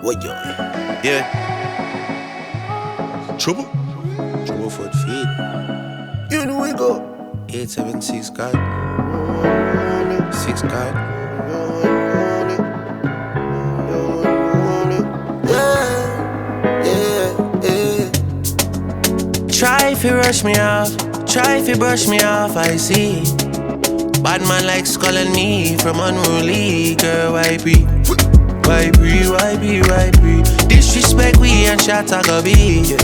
What yo? Yeah. Trouble? Trouble for the feet. You know we go. 876 God. 6 God. Try if you rush me off, try if you brush me off, I see. Bad man like calling me from unruly, girl, why be? Why be? Disrespect we and shot I go be.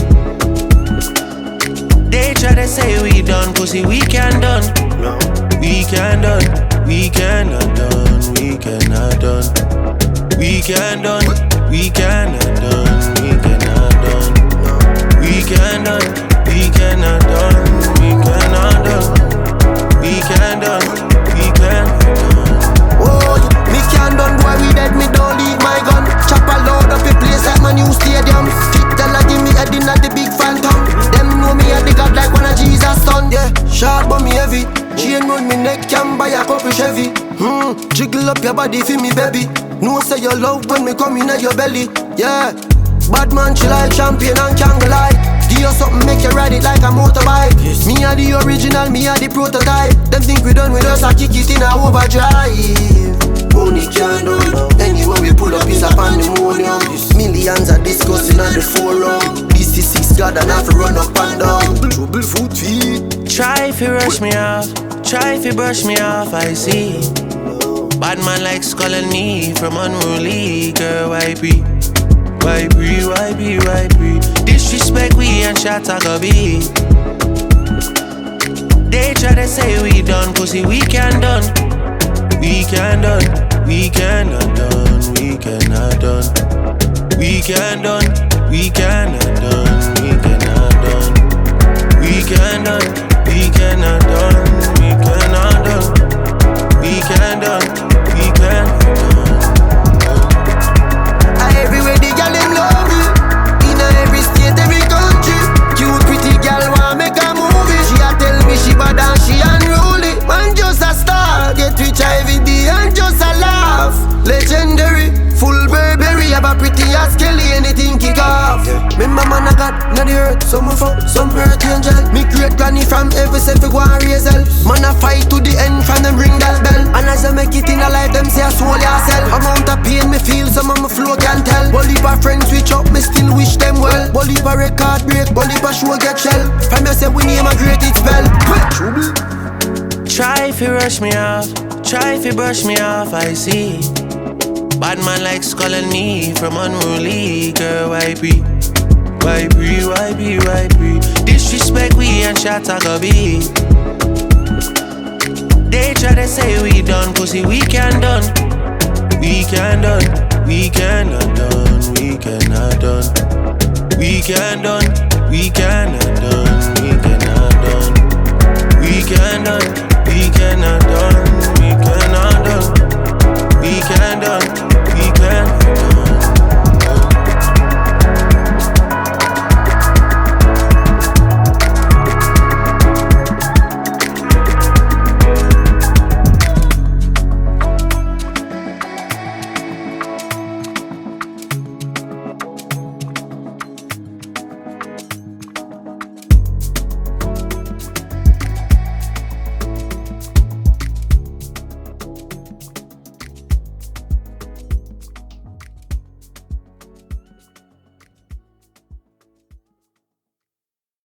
They try to say we done, pussy we can done. We can done, we cannot done, we cannot done. We can done, we cannot done, we cannot done. We can done, we cannot done, we cannot done. We can done, we cannot done. Oh, me can done, boy, we dead, me don't leave my gun. Chop a load up a place like my new stadium. Fit tell her give me a dinner the big phantom. Them know me a the god like one of Jesus' son. Yeah, short but me heavy. Chain round me neck, can buy a couple Chevy. Jiggle up your body for me, baby. No say your love when me come in at your belly. Yeah, bad man chill like champion and can't lie. Give you something make you ride it like a motorbike. Yes. Me a the original, me a the prototype. Them think we done with us, I kick it in a overdrive. Money can't do anywhere we pull up is a pandemonium. Millions are discussing on the forum. This is 6 God and have to run up and down. Trouble foot feet. Try if you rush me off, try if you brush me off, I see. Bad man like calling me from unruly, girl, why be? Why be? Disrespect we and shot I go be. They try to say we done, pussy we can done. We can done, we cannot done, we cannot done. We can done, we cannot done, we cannot done. We can done, we cannot done, we cannot done. We can done, we cannot done. Everywhere the girl them love you. In every state, every country. Cute pretty girl wanna make a movie. She a tell me she bad and she unruly. Man just a star, get rich every day and just a laugh. Legendary, full Burberry, have a pretty ass Kelly, anything kick off. Remember man I got not the earth, some of some birth angel. Me great granny from every self go and raise hell. Man I fight to the end from them ring that bell. And as I make it in a life, them say I soul yourself. Amount of pain me feel, some of my flow can tell. Bolivar friends switch up, me still wish them well. Bolivar record break, Bolivar show get shell. From you say we name a great it spell. Try if you rush me off, try if you brush me off, I see. Bad man like calling me from unruly, girl, why be? Why be? Disrespect we and shot I go be. They try to say we done, pussy we can done. We can done, we cannot done, we cannot done. We can done, we cannot done, we cannot done. We can done, we cannot done, we cannot done. We can done.